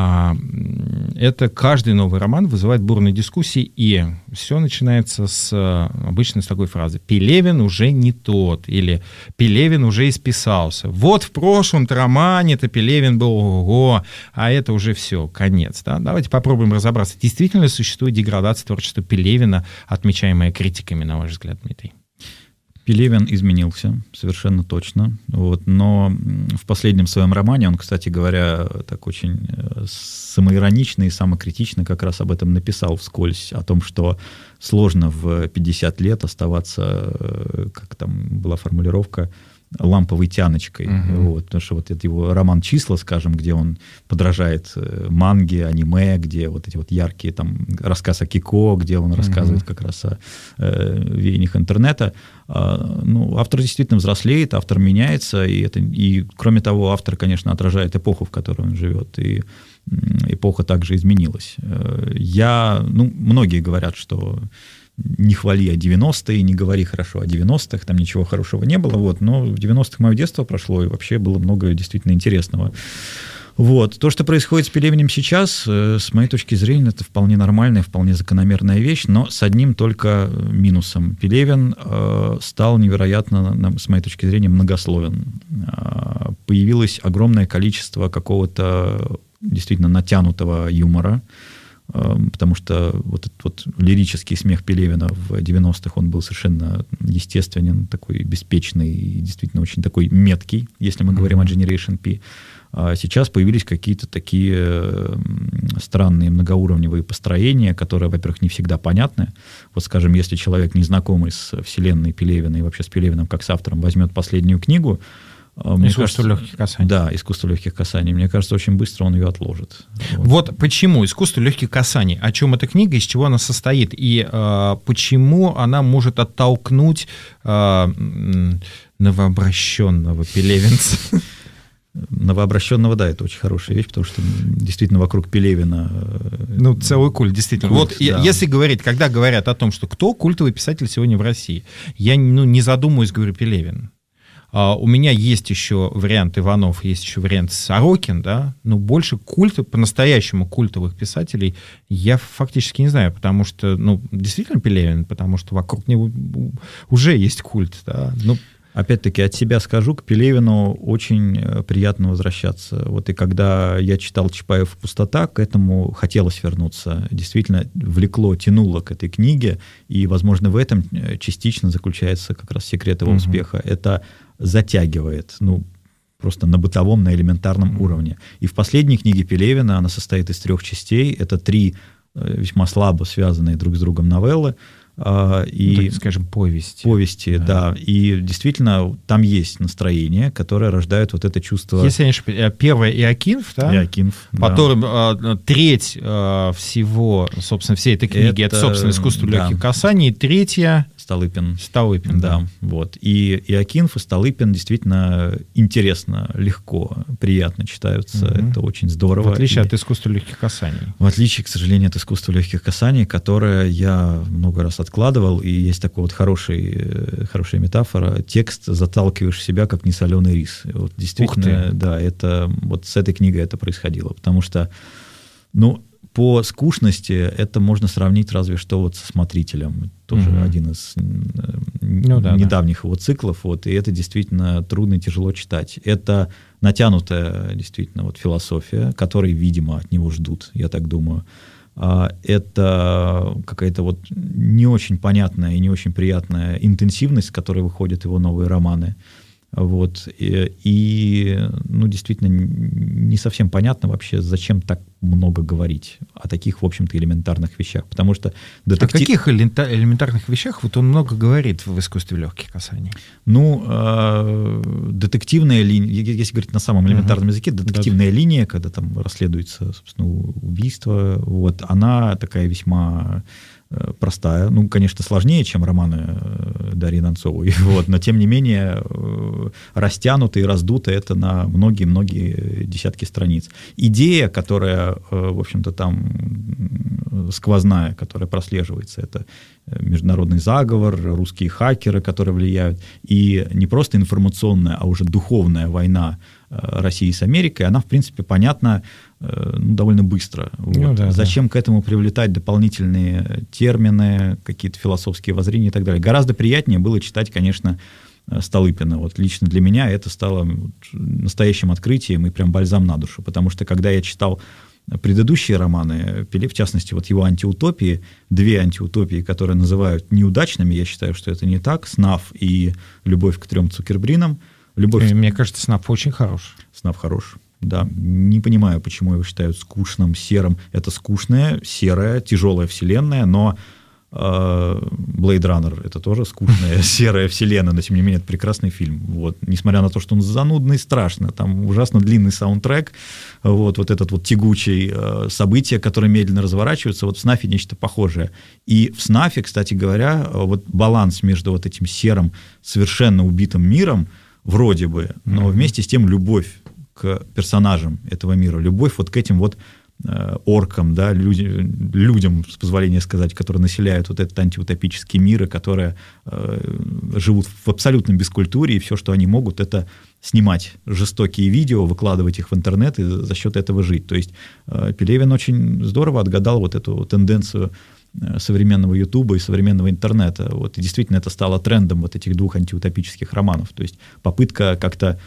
это каждый новый роман вызывает бурные дискуссии, и все начинается обычно с такой фразы: «Пелевин уже не тот», или «Пелевин уже исписался». Вот в прошлом-то романе-то Пелевин был ого, а это уже все, конец. Да? Давайте попробуем разобраться. Действительно ли существует деградация творчества Пелевина, отмечаемая критиками, на ваш взгляд, Дмитрий? Пелевин изменился, совершенно точно. Но в последнем своем романе он, кстати говоря, так очень самоиронично и самокритично как раз об этом написал вскользь, о том, что сложно в 50 лет оставаться, как там была формулировка, ламповой тяночкой. Потому что это его роман «Числа», скажем, где он подражает манге, аниме, где вот эти вот яркие, там, рассказ о Кико, где он рассказывает как раз о веяниях интернета. Автор действительно взрослеет, автор меняется, и кроме того, автор, конечно, отражает эпоху, в которой он живет, и эпоха также изменилась. Многие говорят, что не хвали о 90-е, не говори хорошо о 90-х, там ничего хорошего не было, но в 90-х мое детство прошло, и вообще было много действительно интересного. То, что происходит с Пелевиным сейчас, с моей точки зрения, это вполне нормальная, вполне закономерная вещь, но с одним только минусом. Пелевин стал невероятно, с моей точки зрения, многословен. Появилось огромное количество какого-то действительно натянутого юмора, потому что вот этот вот лирический смех Пелевина в 90-х, он был совершенно естественен, такой беспечный и действительно очень такой меткий, если мы говорим о Generation P. А сейчас появились какие-то такие странные многоуровневые построения, которые, во-первых, не всегда понятны. Вот, скажем, если человек, незнакомый с вселенной Пелевина и вообще с Пелевиным как с автором, возьмет последнюю книгу, «Искусство легких касаний». Да, «Искусство легких касаний». Мне кажется, очень быстро он ее отложит. Вот почему «Искусство легких касаний». О чем эта книга, из чего она состоит, и почему она может оттолкнуть новообращенного пелевинца? Новообращенного, да, это очень хорошая вещь, потому что действительно вокруг Пелевина... целый культ, действительно. Культ, да. Если говорить, когда говорят о том, что кто культовый писатель сегодня в России, я не задумываюсь, говорю Пелевин. У меня есть еще вариант Иванов, есть еще вариант Сорокин, да, но больше по-настоящему культовых писателей я фактически не знаю, потому что, действительно Пелевин, потому что вокруг него уже есть культ, да, Опять-таки от себя скажу, к Пелевину очень приятно возвращаться. И когда я читал Чапаев «Пустота», к этому хотелось вернуться. Действительно влекло, тянуло к этой книге, и, возможно, в этом частично заключается как раз секрет его успеха. Это затягивает, просто на бытовом, на элементарном уровне. И в последней книге Пелевина, она состоит из 3 частей, это 3 весьма слабо связанные друг с другом новеллы, И, скажем, повести. Повести, да. И действительно, там есть настроение, которое рождает вот это чувство... Если я не ошибаюсь, первое Иоакинф, да? Иоакинф, да. Которым треть всего, собственно, всей этой книги, это собственно, искусство легких касаний, и третья... Столыпин, да. Вот. И Иоакинф и Столыпин действительно интересно, легко, приятно читаются. Это очень здорово. В отличие от искусства легких касаний. В отличие, к сожалению, от искусства легких касаний, которое я много раз откладывал, и есть такая вот хорошая метафора. Текст заталкиваешь в себя, как несоленый рис. Вот действительно, да, это вот с этой книгой это происходило. Потому что, по скучности это можно сравнить разве что вот со «Смотрителем». Тоже один из недавних его циклов. Вот, и это действительно трудно и тяжело читать. Это натянутая действительно вот философия, которой, видимо, от него ждут, я так думаю. Это какая-то вот не очень понятная и не очень приятная интенсивность, с которой выходят его новые романы. Вот. И действительно, не совсем понятно вообще, зачем так много говорить о таких, в общем-то, элементарных вещах. Потому что О каких элементарных вещах вот он много говорит в искусстве легких касаний? Детективная линия, если говорить на самом элементарном языке, детективная линия, когда там расследуется, собственно, убийство, вот, она такая весьма... простая, конечно, сложнее, чем романы Дарьи Донцовой, вот, но тем не менее растянутая и раздутая это на многие-многие десятки страниц. Идея, которая, в общем-то, там сквозная, которая прослеживается, это международный заговор, русские хакеры, которые влияют, и не просто информационная, а уже духовная война России с Америкой, она, в принципе, понятна довольно быстро. Зачем к этому привлекать дополнительные термины, какие-то философские воззрения и так далее. Гораздо приятнее было читать, конечно, Столыпина. Вот лично для меня это стало настоящим открытием и прям бальзам на душу, потому что когда я читал предыдущие романы Пеле, в частности, вот его антиутопии, две антиутопии, которые называют неудачными, я считаю, что это не так, «Снаф» и «Любовь к 3 Цукербринам». Мне кажется, «Снаф» очень хорош. «Снаф» хорош. Да, не понимаю, почему его считают скучным, серым. Это скучная, серая, тяжелая вселенная, но Blade Runner — это тоже скучная, серая вселенная, но тем не менее это прекрасный фильм. Вот. Несмотря на то, что он занудный и страшный, там ужасно длинный саундтрек, вот этот вот тягучий события, которые медленно разворачиваются, вот в «Снафе» нечто похожее. И в «Снафе», кстати говоря, вот баланс между вот этим серым, совершенно убитым миром, вроде бы, но вместе с тем любовь к персонажам этого мира, любовь вот к этим вот оркам, да, людям, с позволения сказать, которые населяют вот этот антиутопический мир, и которые живут в абсолютном бескультуре, и все, что они могут, это снимать жестокие видео, выкладывать их в интернет и за счет этого жить. То есть Пелевин очень здорово отгадал вот эту тенденцию современного Ютуба и современного интернета. Вот, и действительно это стало трендом вот этих двух антиутопических романов. То есть попытка как-то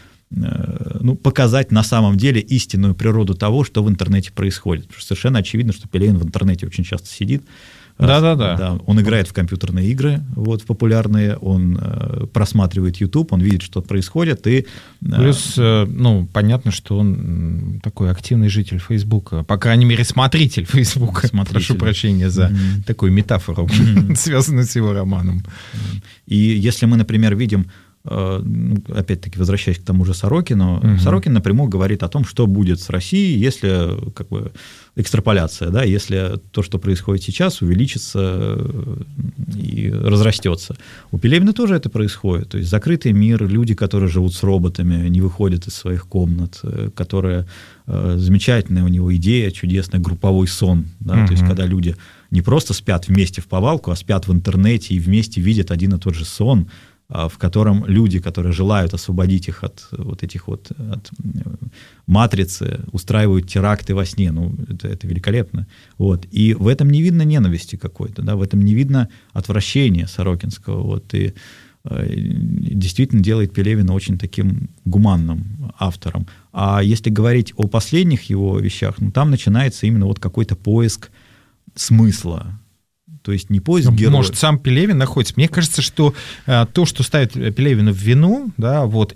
показать на самом деле истинную природу того, что в интернете происходит. Потому что совершенно очевидно, что Пелевин в интернете очень часто сидит. Да, он играет в компьютерные игры, вот, популярные, он просматривает YouTube, он видит, что происходит. И, плюс, понятно, что он такой активный житель Фейсбука, по крайней мере, смотритель Фейсбука. Прошу прощения за такую метафору, связанную с его романом. И если мы, например, видим, опять-таки, возвращаясь к тому же Сорокину, Сорокин напрямую говорит о том, что будет с Россией, если, как бы, экстраполяция, да, если то, что происходит сейчас, увеличится и разрастется. У Пелевина тоже это происходит. То есть закрытый мир, люди, которые живут с роботами, не выходят из своих комнат, которые... Замечательная у него идея, чудесный групповой сон. Да, то есть когда люди не просто спят вместе в повалку, а спят в интернете и вместе видят один и тот же сон, в котором люди, которые желают освободить их от вот этих вот от матрицы, устраивают теракты во сне. Это великолепно. Вот. И в этом не видно ненависти какой-то, да, в этом не видно отвращения Сорокинского. Вот. И действительно делает Пелевина очень таким гуманным автором. А если говорить о последних его вещах, там начинается именно вот какой-то поиск смысла. То есть не поиск героя. Может, сам Пелевин находится. Мне кажется, что то, что ставит Пелевина в вину, да, вот,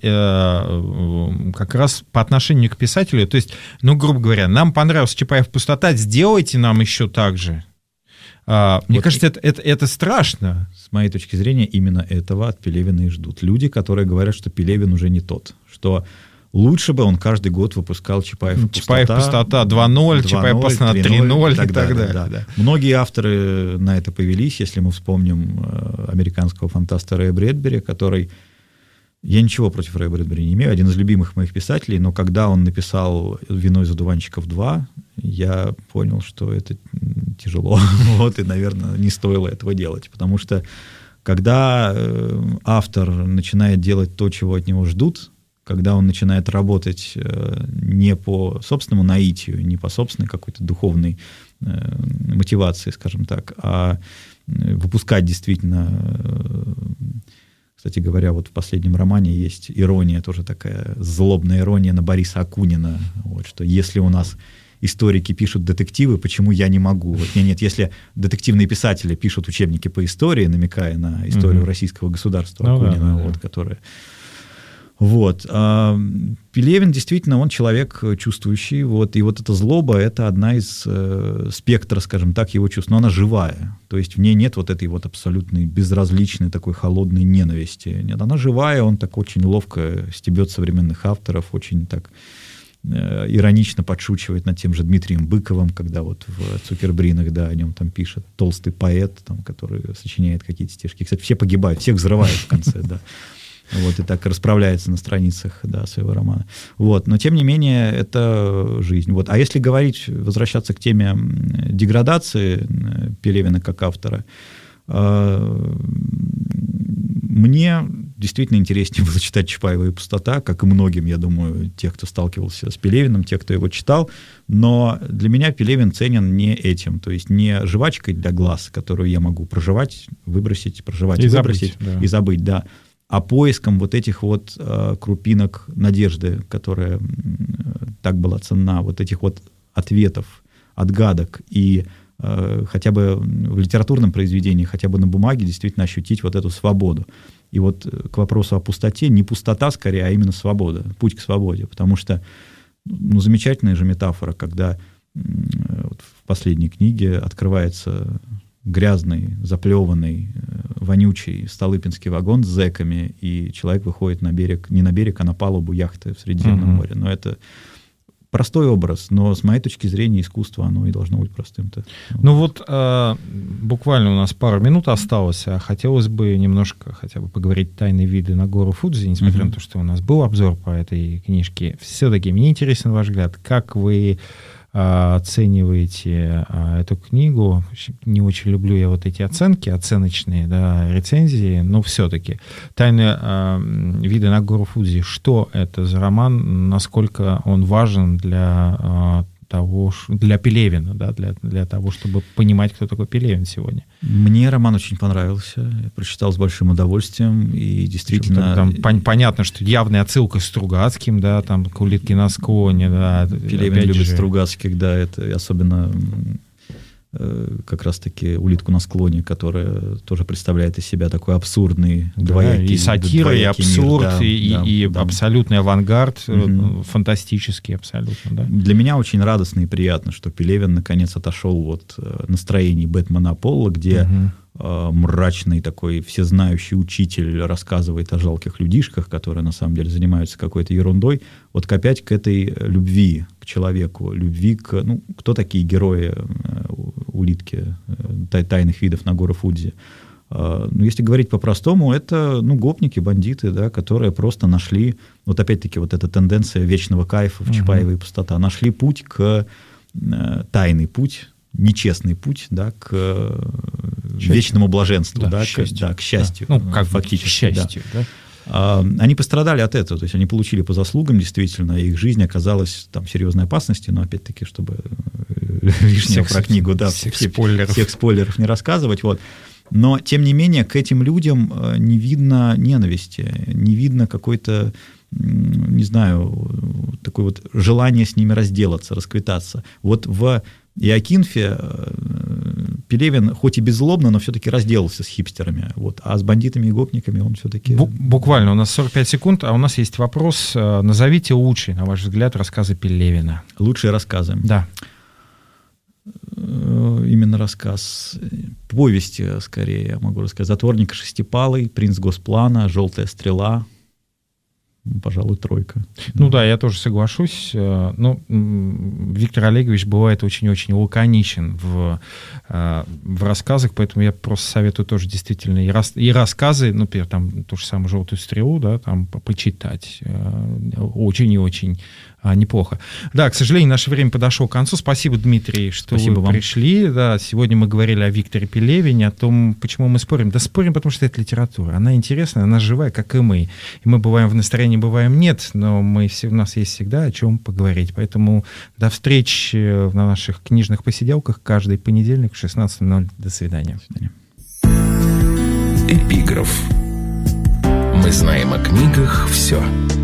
как раз по отношению к писателю, то есть, грубо говоря, нам понравился Чапаев «Пустота», сделайте нам еще так же. Мне кажется, это страшно. С моей точки зрения, именно этого от Пелевина и ждут. Люди, которые говорят, что Пелевин уже не тот, что лучше бы он каждый год выпускал Чапаев и пустота. Чапаев пустота 2.0, Чапаев постоянно 3.0 и так далее. Да. Многие авторы на это повелись, если мы вспомним американского фантаста Рэя Брэдбери, который... Я ничего против Рэя Брэдбери не имею, один из любимых моих писателей, но когда он написал «Вино из одуванчиков 2», я понял, что это тяжело, и, наверное, не стоило этого делать, потому что когда автор начинает делать то, чего от него ждут, когда он начинает работать не по собственному наитию, не по собственной какой-то духовной мотивации, скажем так, а выпускать действительно... Кстати говоря, вот в последнем романе есть ирония, тоже такая злобная ирония на Бориса Акунина, вот, что если у нас историки пишут детективы, почему я не могу? Вот, нет, если детективные писатели пишут учебники по истории, намекая на историю российского государства Акунина, которая... Вот. Пелевин действительно, он человек чувствующий, и вот эта злоба — это одна из спектра, скажем так, его чувств, но она живая, то есть в ней нет вот этой вот абсолютной безразличной такой холодной ненависти, нет, она живая, он так очень ловко стебет современных авторов, очень так иронично подшучивает над тем же Дмитрием Быковым, когда вот в «Цукербринах», да, о нем там пишет толстый поэт, там, который сочиняет какие-то стишки, кстати, все погибают, всех взрывают в конце, да. Вот, и так расправляется на страницах, да, своего романа. Вот, но, тем не менее, это жизнь. Вот. А если говорить, возвращаться к теме деградации Пелевина как автора, мне действительно интереснее было читать Чапаева и «Пустота», как и многим, я думаю, тех, кто сталкивался с Пелевиным, тех, кто его читал. Но для меня Пелевин ценен не этим, то есть не жвачкой для глаз, которую я могу прожевать, выбросить, прожевать и выбросить, и забыть, да. А поиском вот этих вот крупинок надежды, которая так была ценна, вот этих вот ответов, отгадок, и хотя бы в литературном произведении, хотя бы на бумаге действительно ощутить вот эту свободу. И вот к вопросу о пустоте, не пустота скорее, а именно свобода, путь к свободе, потому что замечательная же метафора, когда вот в последней книге открывается грязный, заплеванный, вонючий столыпинский вагон с зэками, и человек выходит на берег, не на берег, а на палубу яхты в Средиземном море. Но это простой образ, но с моей точки зрения искусство, оно и должно быть простым-то. Ну вот буквально у нас пару минут осталось, а хотелось бы немножко хотя бы поговорить «Тайные виды на гору Фудзи», несмотря на то, что у нас был обзор по этой книжке. Все-таки мне интересен ваш взгляд, как вы оцениваете эту книгу. Не очень люблю я вот эти оценки, оценочные, да, рецензии, но все-таки «Тайные виды на гору Фудзи». Что это за роман? Насколько он важен для Пелевина, да, для того, чтобы понимать, кто такой Пелевин сегодня? Мне роман очень понравился, я прочитал с большим удовольствием, и действительно... Там понятно, что явная отсылка к Стругацким, да, там к «Улитке на склоне», да. Пелевин любит Стругацких, да, это особенно как раз-таки «Улитку на склоне», которая тоже представляет из себя такой абсурдный, двоякий. И сатира, и абсурд, мир, и абсолютный авангард, фантастический абсолютно. Да. Для меня очень радостно и приятно, что Пелевин наконец отошел от настроений Бэтмена Аполло, где мрачный такой всезнающий учитель рассказывает о жалких людишках, которые на самом деле занимаются какой-то ерундой, вот опять к этой любви к человеку, любви к... Ну, кто такие герои «Улитки», «Тайных видов на гору Фудзи»? Ну, если говорить по-простому, это гопники, бандиты, да, которые просто нашли, вот опять-таки вот эта тенденция вечного кайфа в «Чапаева и пустота», нашли путь тайный путь, нечестный путь, да, к вечному блаженству, да, к счастью. Ну, как фактически, к счастью, да. Они пострадали от этого, то есть они получили по заслугам, действительно, и их жизнь оказалась там в серьезной опасности, но опять-таки, чтобы лишнего про книгу, да, всех спойлеров не рассказывать, вот. Но, тем не менее, к этим людям не видно ненависти, не видно какой-то, не знаю, такое вот желание с ними разделаться, расквитаться. Вот в Иокинфе Пелевин, хоть и беззлобно, но все-таки разделался с хипстерами, вот, а с бандитами и гопниками он все-таки... Буквально, у нас 45 секунд, а у нас есть вопрос. Назовите лучшие, на ваш взгляд, рассказы Пелевина. Лучшие рассказы? Да. именно рассказ, повести, скорее, я могу рассказать. «Затворник шестипалый», «Принц Госплана», «Желтая стрела». Пожалуй, 3. Ну да, я тоже соглашусь. Ну, Виктор Олегович бывает очень-очень лаконичен в рассказах, поэтому я просто советую тоже действительно и рассказы, например, там ту же самую «Желтую стрелу», да, там почитать. Очень и очень неплохо. Да, к сожалению, наше время подошло к концу. Спасибо, Дмитрий, что вы пришли. Да, сегодня мы говорили о Викторе Пелевине, о том, почему мы спорим. Да спорим, потому что это литература. Она интересная, она живая, как и мы. И мы бываем в настроении, бываем нет, но у нас есть всегда о чем поговорить. Поэтому до встречи на наших книжных посиделках каждый понедельник в 16:00. До свидания. Эпиграф. Мы знаем о книгах все.